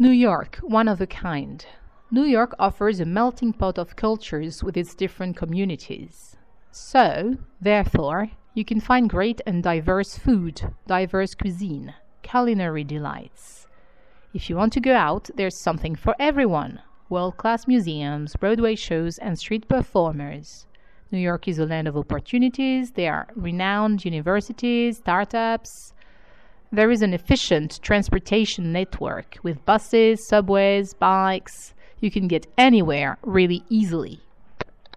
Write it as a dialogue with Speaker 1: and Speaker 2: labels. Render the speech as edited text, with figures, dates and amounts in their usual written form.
Speaker 1: New York, one of a kind. New York offers a melting pot of cultures with its different communities. So, therefore, you can find great and diverse food, diverse cuisine, culinary delights. If you want to go out, there's something for everyone. World-class museums, Broadway shows, and street performers. New York is a land of opportunities. There are renowned universities, startups. There is an efficient transportation network with buses, subways, bikes. You can get anywhere really easily.